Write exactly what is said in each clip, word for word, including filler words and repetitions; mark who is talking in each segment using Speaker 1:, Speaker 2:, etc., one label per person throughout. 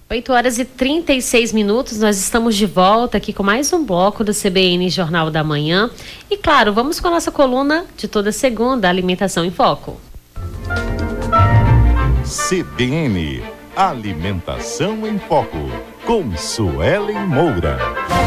Speaker 1: oito horas e trinta e seis minutos, nós estamos de volta aqui com mais um bloco do C B N Jornal da Manhã. E claro, vamos com a nossa coluna de toda segunda, Alimentação em Foco.
Speaker 2: C B N, Alimentação em Foco, com Suelen Moura.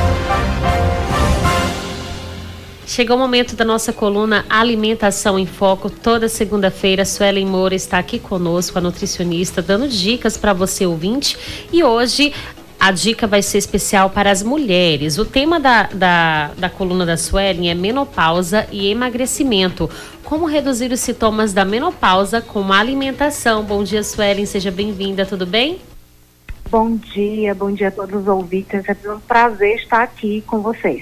Speaker 1: Chegou o momento da nossa coluna Alimentação em Foco. Toda segunda-feira, Suelen Moura está aqui conosco, a nutricionista, dando dicas para você, ouvinte. E hoje a dica vai ser especial para as mulheres. O tema da, da, da coluna da Suelen é menopausa e emagrecimento. Como reduzir os sintomas da menopausa com a alimentação. Bom dia, Suelen, seja bem-vinda, tudo bem?
Speaker 3: Bom dia, bom dia a todos os ouvintes. É um prazer estar aqui com vocês.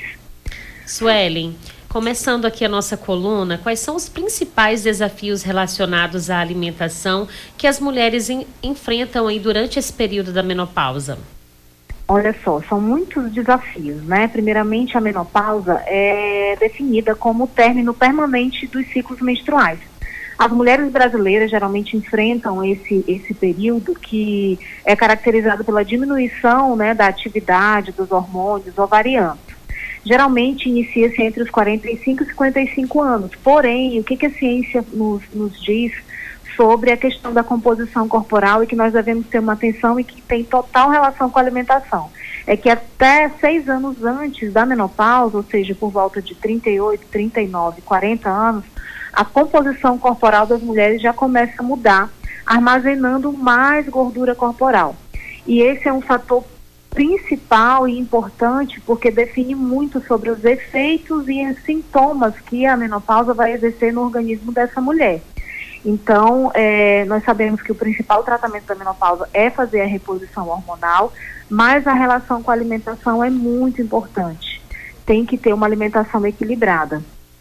Speaker 1: Suelen, começando aqui a nossa coluna, quais são os principais desafios relacionados à alimentação que as mulheres em, enfrentam aí durante esse período da menopausa?
Speaker 3: Olha só, são muitos desafios, né? Primeiramente, a menopausa é definida como o término permanente dos ciclos menstruais. As mulheres brasileiras geralmente enfrentam esse, esse período que é caracterizado pela diminuição, né, da atividade dos hormônios ovarianos. Geralmente inicia-se entre os quarenta e cinco e cinquenta e cinco anos. Porém, o que, que a ciência nos, nos diz sobre a questão da composição corporal e que nós devemos ter uma atenção e que tem total relação com a alimentação? É que até seis anos antes da menopausa, ou seja, por volta de trinta e oito, trinta e nove, quarenta anos, a composição corporal das mulheres já começa a mudar, armazenando mais gordura corporal. E esse é um fator principal e importante porque define muito sobre os efeitos e os sintomas que a menopausa vai exercer no organismo dessa mulher. Então, é, nós sabemos que o principal tratamento da menopausa é fazer a reposição hormonal, mas a relação com a alimentação é muito importante. Tem que ter uma alimentação equilibrada.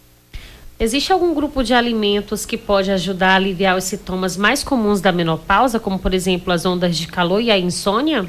Speaker 1: Existe algum grupo de alimentos que pode ajudar a aliviar os sintomas mais comuns da menopausa, como, por exemplo, as ondas de calor e a insônia?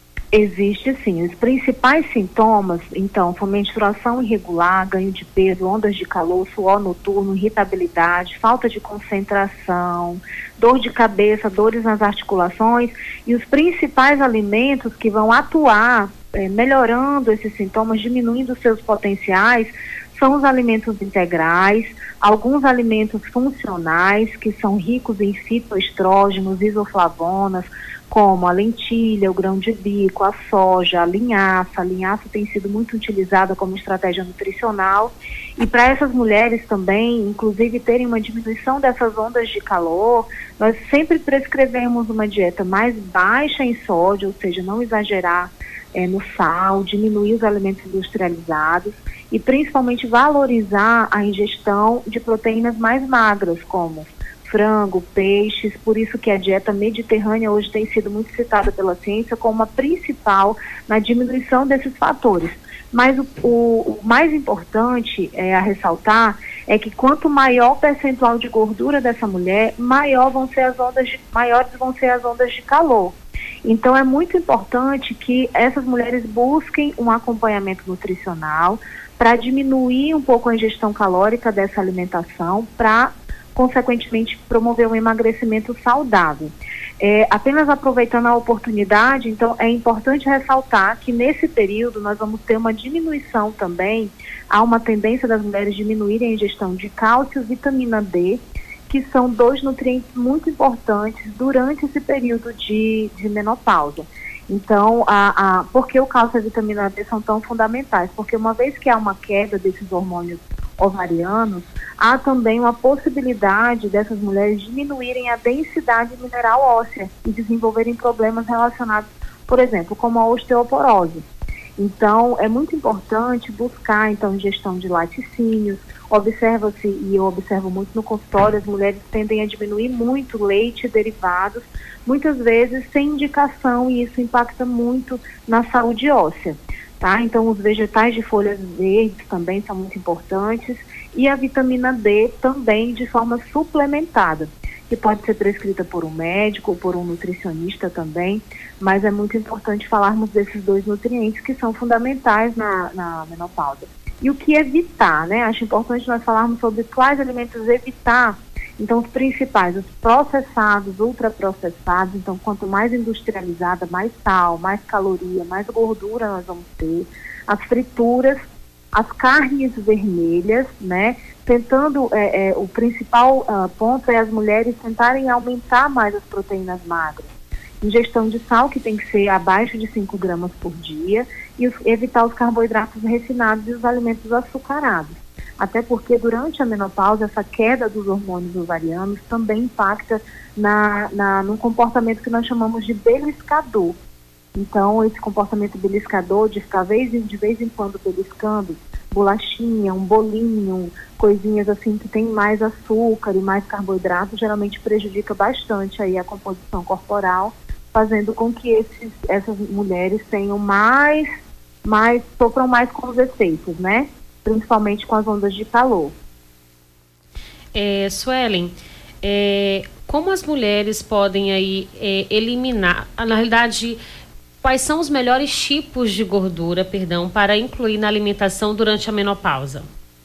Speaker 3: Existe sim. Os principais sintomas, então, são menstruação irregular, ganho de peso, ondas de calor, suor noturno, irritabilidade, falta de concentração, dor de cabeça, dores nas articulações. E os principais alimentos que vão atuar eh, melhorando esses sintomas, diminuindo seus potenciais, são os alimentos integrais, alguns alimentos funcionais, que são ricos em fitoestrógenos, isoflavonas, como a lentilha, o grão de bico, a soja, a linhaça. A linhaça tem sido muito utilizada como estratégia nutricional. E para essas mulheres também, inclusive terem uma diminuição dessas ondas de calor, nós sempre prescrevemos uma dieta mais baixa em sódio, ou seja, não exagerar é, no sal, diminuir os alimentos industrializados e principalmente valorizar a ingestão de proteínas mais magras, como frango, peixes. Por isso que a dieta mediterrânea hoje tem sido muito citada pela ciência como a principal na diminuição desses fatores. Mas o, o, o mais importante é, a ressaltar é que quanto maior o percentual de gordura dessa mulher, maior vão ser as ondas de, maiores vão ser as ondas de calor. Então é muito importante que essas mulheres busquem um acompanhamento nutricional para diminuir um pouco a ingestão calórica dessa alimentação, para consequentemente promover um emagrecimento saudável. É, apenas aproveitando a oportunidade, então é importante ressaltar que nesse período nós vamos ter uma diminuição também, há uma tendência das mulheres diminuírem a ingestão de cálcio e vitamina D, que são dois nutrientes muito importantes durante esse período de, de menopausa. Então, a, a, por que o cálcio e a vitamina D são tão fundamentais? Porque uma vez que há uma queda desses hormônios ovarianos, há também uma possibilidade dessas mulheres diminuírem a densidade mineral óssea e desenvolverem problemas relacionados, por exemplo, como a osteoporose. Então, é muito importante buscar, então, ingestão de laticínios. Observa-se, e eu observo muito no consultório, as mulheres tendem a diminuir muito leite e derivados, muitas vezes sem indicação, e isso impacta muito na saúde óssea. Tá? Então, os vegetais de folhas verdes também são muito importantes, e a vitamina D também de forma suplementada, que pode ser prescrita por um médico ou por um nutricionista também, mas é muito importante falarmos desses dois nutrientes que são fundamentais na, na menopausa. E o que evitar, né? Acho importante nós falarmos sobre quais alimentos evitar Então, os principais, os processados, ultraprocessados, então, quanto mais industrializada, mais sal, mais caloria, mais gordura nós vamos ter. As frituras, as carnes vermelhas, né? Tentando, é, é, o principal uh, ponto é as mulheres tentarem aumentar mais as proteínas magras. Ingestão de sal, que tem que ser abaixo de cinco gramas por dia, e os, evitar os carboidratos refinados e os alimentos açucarados. Até porque durante a menopausa, essa queda dos hormônios ovarianos também impacta na, na, num comportamento que nós chamamos de beliscador. Então, esse comportamento beliscador, de ficar vez, de vez em quando beliscando, bolachinha, um bolinho, coisinhas assim que tem mais açúcar e mais carboidrato, geralmente prejudica bastante aí a composição corporal, fazendo com que esses, essas mulheres tenham mais, mais, sofram mais com os efeitos, né? Principalmente com as ondas de calor.
Speaker 1: É, Suelen, é, como as mulheres podem aí é, eliminar, na realidade, quais são os melhores tipos de gordura, perdão, para incluir na alimentação durante a menopausa?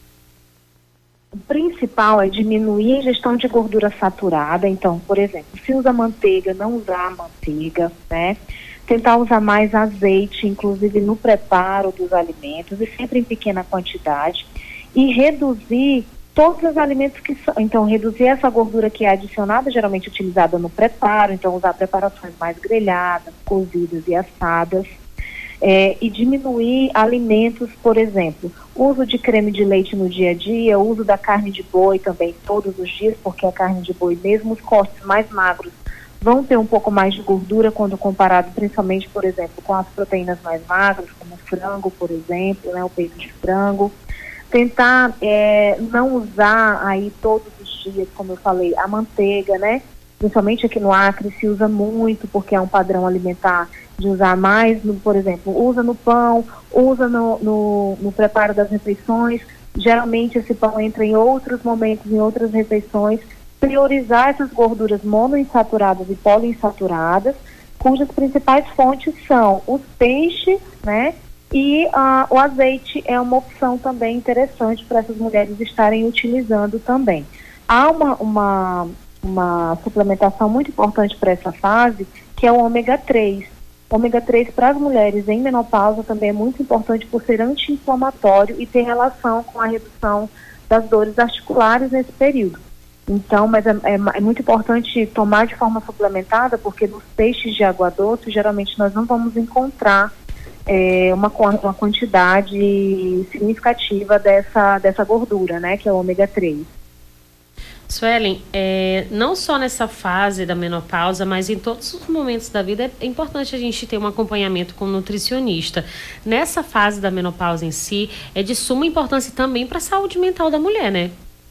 Speaker 3: O principal é diminuir a ingestão de gordura saturada. Então, por exemplo, se usa manteiga, não usar manteiga, né? Tentar usar mais azeite, inclusive no preparo dos alimentos, e sempre em pequena quantidade. E reduzir todos os alimentos que são... Então, reduzir essa gordura que é adicionada, geralmente utilizada no preparo. Então, usar preparações mais grelhadas, cozidas e assadas. É, e diminuir alimentos, por exemplo, uso de creme de leite no dia a dia, uso da carne de boi também todos os dias, porque a carne de boi, mesmo os cortes mais magros, vão ter um pouco mais de gordura quando comparado, principalmente, por exemplo, com as proteínas mais magras, como o frango, por exemplo, né, o peito de frango. Tentar é, não usar aí todos os dias, como eu falei, a manteiga, né? Principalmente aqui no Acre se usa muito, porque é um padrão alimentar de usar mais, no, por exemplo, usa no pão, usa no, no, no preparo das refeições. Geralmente esse pão entra em outros momentos, em outras refeições. Priorizar essas gorduras monoinsaturadas e poliinsaturadas, cujas principais fontes são os peixes, né? E uh, o azeite é uma opção também interessante para essas mulheres estarem utilizando também. Há uma, uma, uma suplementação muito importante para essa fase, que é o ômega três. O ômega três para as mulheres em menopausa também é muito importante por ser anti-inflamatório e ter relação com a redução das dores articulares nesse período. Então, mas é, é, é muito importante tomar de forma suplementada, porque nos peixes de água doce, geralmente nós não vamos encontrar é, uma, uma quantidade significativa dessa, dessa gordura, né, que é o ômega três.
Speaker 1: Suelen, é, não só nessa fase da menopausa, mas em todos os momentos da vida é importante a gente ter um acompanhamento com um nutricionista. Nessa fase da menopausa em si, é de suma importância também para a saúde mental da mulher, né?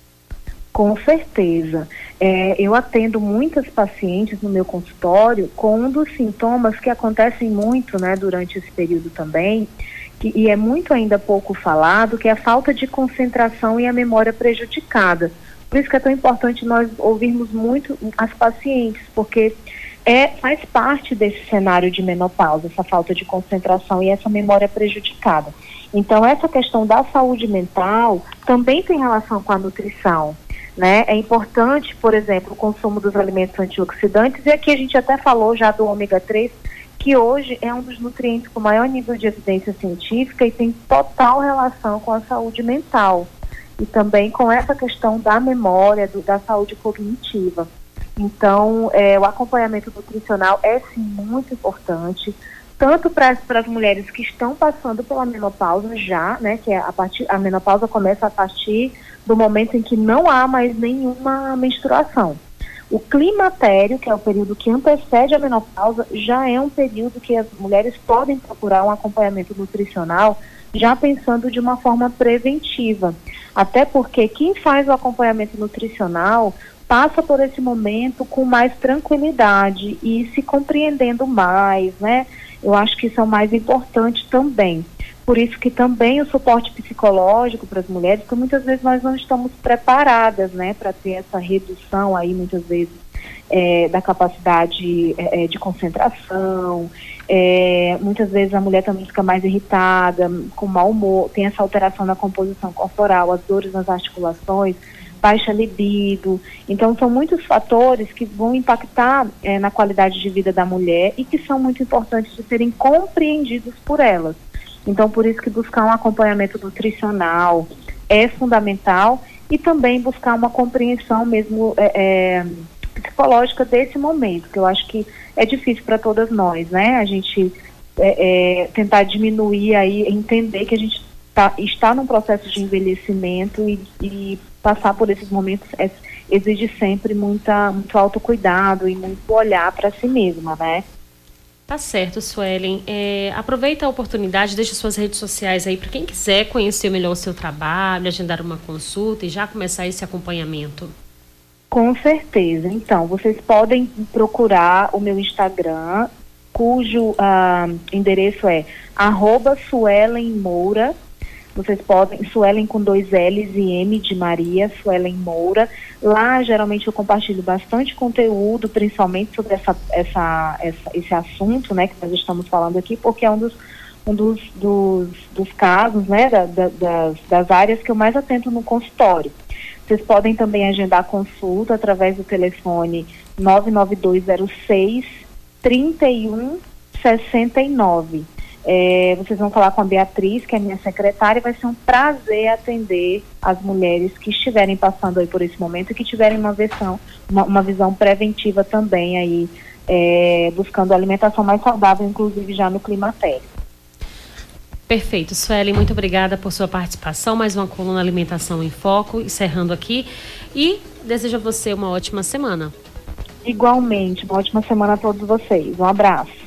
Speaker 3: Com certeza. É, eu atendo muitas pacientes no meu consultório com um dos sintomas que acontecem muito, né, durante esse período também, que, e é muito ainda pouco falado, que é a falta de concentração e a memória prejudicada. Por isso que é tão importante nós ouvirmos muito as pacientes, porque é, faz parte desse cenário de menopausa, essa falta de concentração e essa memória prejudicada. Então, essa questão da saúde mental também tem relação com a nutrição, né? É importante, por exemplo, o consumo dos alimentos antioxidantes, e aqui a gente até falou já do ômega três, que hoje é um dos nutrientes com maior nível de evidência científica e tem total relação com a saúde mental. E também com essa questão da memória, do, da saúde cognitiva. Então, é, o acompanhamento nutricional é sim muito importante, tanto para as mulheres que estão passando pela menopausa já, né, que é a, partir, a menopausa começa a partir do momento em que não há mais nenhuma menstruação. O climatério, que é o período que antecede a menopausa, já é um período que as mulheres podem procurar um acompanhamento nutricional, já pensando de uma forma preventiva. Até porque quem faz o acompanhamento nutricional passa por esse momento com mais tranquilidade e se compreendendo mais, né? Eu acho que isso é o mais importante também. Por isso que também o suporte psicológico para as mulheres, porque muitas vezes nós não estamos preparadas, né, para ter essa redução aí, muitas vezes, é, da capacidade é, de concentração. É, muitas vezes a mulher também fica mais irritada, com mau humor, tem essa alteração na composição corporal, as dores nas articulações, baixa libido. Então, são muitos fatores que vão impactar é, na qualidade de vida da mulher e que são muito importantes de serem compreendidos por elas. Então, por isso que buscar um acompanhamento nutricional é fundamental e também buscar uma compreensão mesmo é, é, psicológica desse momento, que eu acho que é difícil para todas nós, né? A gente é, é, tentar diminuir aí, entender que a gente tá, está num processo de envelhecimento e, e passar por esses momentos é, exige sempre muita, muito autocuidado e muito olhar para si mesma, né?
Speaker 1: Tá certo, Suelen. É, aproveita a oportunidade, deixa suas redes sociais aí para quem quiser conhecer melhor o seu trabalho, agendar uma consulta e já começar esse acompanhamento.
Speaker 3: Com certeza. Então, vocês podem procurar o meu Instagram, cujo uh, endereço é arroba Suelen Moura. Vocês podem, Suelen com dois L's e M de Maria, Suelen Moura. Lá, geralmente, eu compartilho bastante conteúdo, principalmente sobre essa, essa, essa, esse assunto, né, que nós estamos falando aqui, porque é um dos, um dos, dos, dos casos, né, da, da, das, das áreas que eu mais atento no consultório. Vocês podem também agendar consulta através do telefone nove nove dois zero seis, três um seis nove. É, vocês vão falar com a Beatriz, que é minha secretária, e vai ser um prazer atender as mulheres que estiverem passando aí por esse momento e que tiverem uma visão, uma, uma visão preventiva também aí, é, buscando alimentação mais saudável, inclusive já no climatério.
Speaker 1: Perfeito, Suelen, muito obrigada por sua participação, mais uma coluna Alimentação em Foco, encerrando aqui, e desejo a você uma ótima semana.
Speaker 3: Igualmente, uma ótima semana a todos vocês, um abraço.